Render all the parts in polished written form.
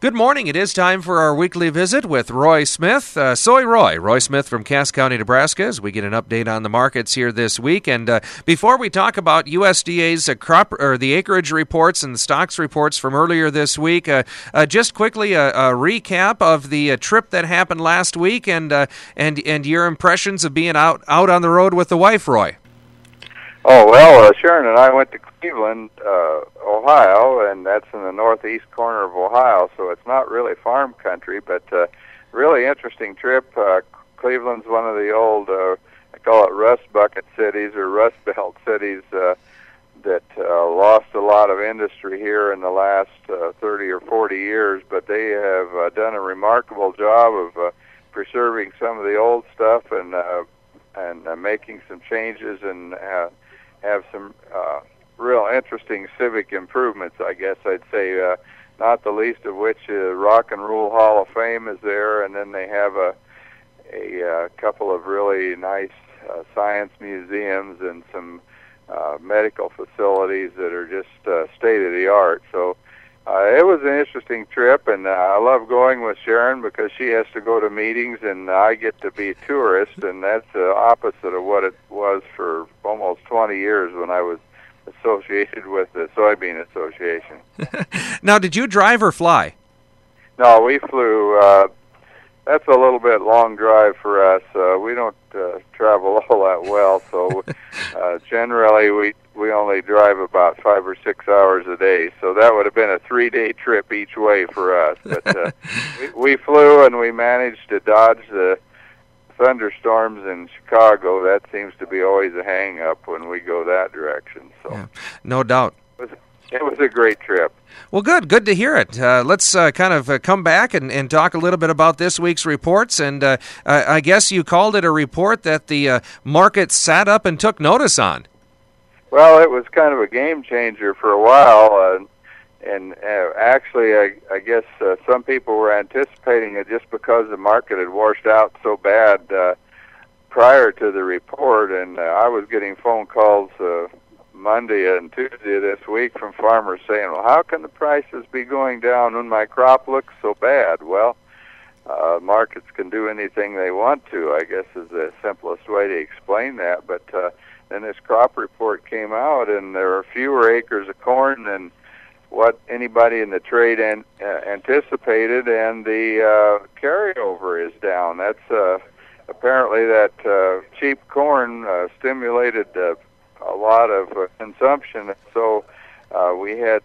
Good morning. It is time for our weekly visit with Roy Smith. Roy Smith from Cass County, Nebraska, as we get an update on the markets here this week. And before we talk about USDA's the acreage reports and the stocks reports from earlier this week, just quickly a recap of the trip that happened last week and your impressions of being out on the road with the wife, Roy. Oh, well, Sharon and I went to Cleveland, Ohio, and that's in the northeast corner of Ohio, so it's not really farm country, but really interesting trip. Cleveland's one of the old, I call it rust bucket cities or rust belt cities that lost a lot of industry here in the last 30 or 40 years, but they have done a remarkable job of preserving some of the old stuff and making some changes and have some real interesting civic improvements, I guess I'd say, not the least of which Rock and Roll Hall of Fame is there, and then they have a couple of really nice science museums and some medical facilities that are just state-of-the-art. So it was an interesting trip, and I love going with Sharon because she has to go to meetings and I get to be a tourist, and that's the opposite of what it was for almost 20 years when I was associated with the Soybean Association. Now, did you drive or fly? No, we flew. That's a little bit long drive for us. We don't travel all that well, so generally we only drive about 5 or 6 hours a day. So that would have been a 3-day trip each way for us. But we flew and we managed to dodge the thunderstorms in Chicago. That seems to be always a hang-up when we go that direction. So yeah, no doubt. It was a great trip. Well, good to hear it. Let's kind of come back and talk a little bit about this week's reports. And I guess you called it a report that the market sat up and took notice on. Well, it was kind of a game changer for a while. And actually, I guess some people were anticipating it just because the market had washed out so bad prior to the report. And I was getting phone calls Monday and Tuesday this week from farmers saying, well, how can the prices be going down when my crop looks so bad? Well, markets can do anything they want to, I guess is the simplest way to explain that. But then this crop report came out, and there are fewer acres of corn than what anybody in the trade anticipated, and the carryover is down. That's apparently that cheap corn stimulated a lot of consumption, so we had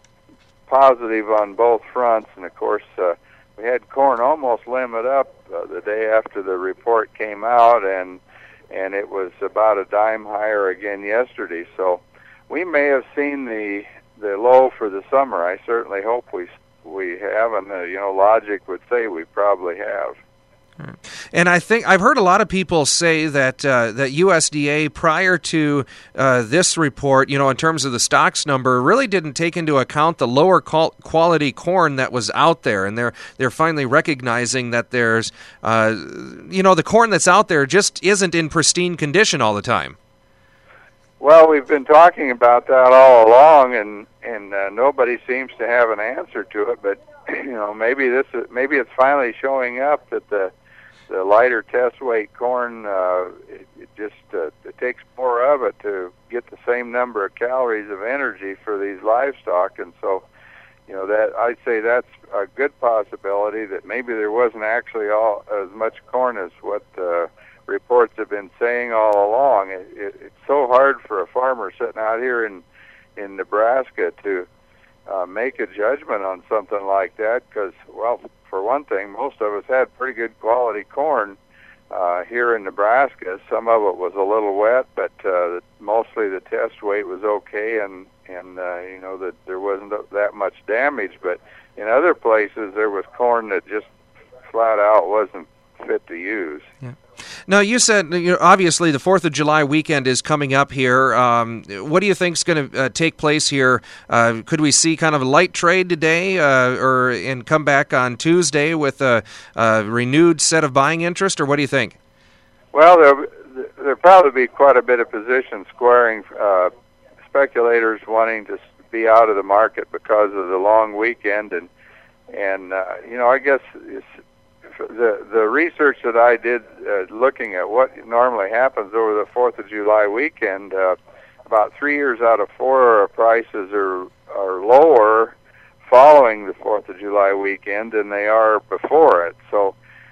positive on both fronts, and of course we had corn almost limit up the day after the report came out, and it was about a dime higher again yesterday. So we may have seen the low for the summer. I certainly hope we have, and logic would say we probably have. And I think I've heard a lot of people say that that USDA prior to this report, in terms of the stocks number, really didn't take into account the lower quality corn that was out there, and they're finally recognizing that there's the corn that's out there just isn't in pristine condition all the time. Well, we've been talking about that all along, and nobody seems to have an answer to it. But maybe it's finally showing up that the lighter test weight corn, it takes more of it to get the same number of calories of energy for these livestock, and so that I'd say that's a good possibility that maybe there wasn't actually all as much corn as what reports have been saying all along. It's so hard for a farmer sitting out here in Nebraska to make a judgment on something like that because, well, for one thing, most of us had pretty good quality corn here in Nebraska. Some of it was a little wet, but mostly the test weight was okay, and that there wasn't that much damage. But in other places, there was corn that just flat out wasn't fit to use. Yeah. Now, you said, obviously the 4th of July weekend is coming up here. What do you think is going to take place here? Could we see kind of a light trade today and come back on Tuesday with a renewed set of buying interest, or what do you think? Well, there'll probably be quite a bit of position squaring, speculators wanting to be out of the market because of the long weekend, and I guess the research that I did looking at what normally happens over the 4th of July weekend, about 3 years out of 4 prices are lower following the 4th of July weekend than they are before it. So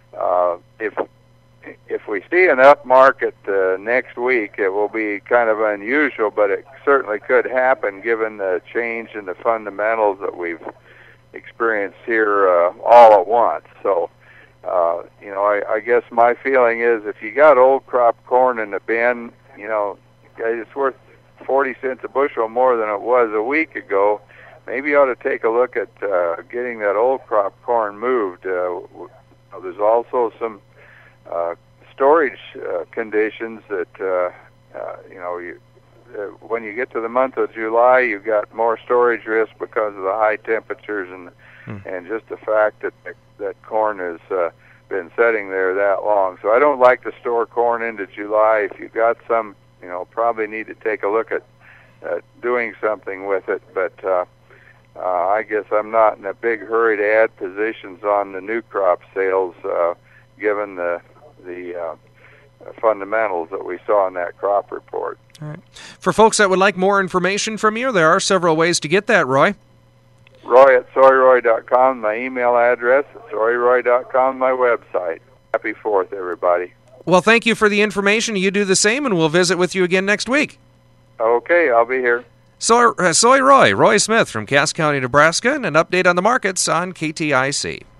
if we see an up market next week, it will be kind of unusual, but it certainly could happen given the change in the fundamentals that we've experienced here all at once. So, I guess my feeling is if you got old crop corn in the bin, it's worth 40 cents a bushel more than it was a week ago. Maybe you ought to take a look at getting that old crop corn moved. There's also some storage conditions that, when you get to the month of July, you've got more storage risk because of the high temperatures and just the fact that corn has been sitting there that long. So I don't like to store corn into July. If you've got some, probably need to take a look at doing something with it. But I guess I'm not in a big hurry to add positions on the new crop sales, given the fundamentals that we saw in that crop report. All right. For folks that would like more information from you, there are several ways to get that, Roy. Roy at soyroy.com, my email address, soyroy.com, my website. Happy 4th, everybody. Well, thank you for the information. You do the same, and we'll visit with you again next week. Okay, I'll be here. Roy Smith from Cass County, Nebraska, and an update on the markets on KTIC.